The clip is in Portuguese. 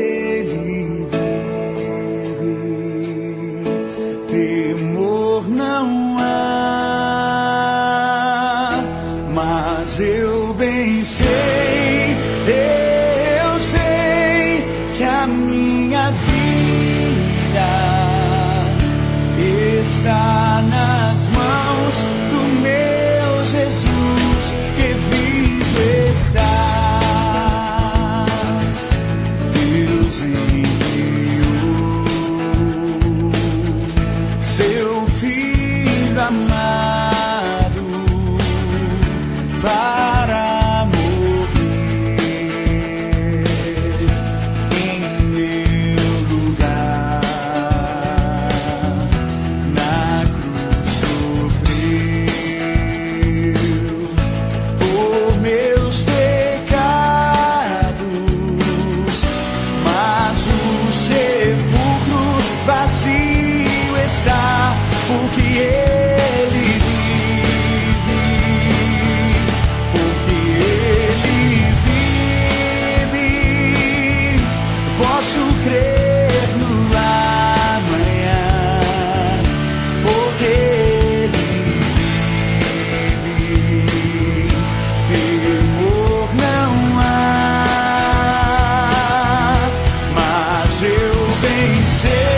Ele vive, temor não há, mas eu bem sei, eu sei que a minha vida está nas mãos do meu Jesus, que vivo está. Deus enviou seu Filho amado para morrer em meu lugar. Na cruz sofreu por meus pecados, mas o sepulcro vazio está, porque Ele vive, porque Ele vive. Posso crer no amanhã, porque Ele vive, temor não há, mas eu bem sei.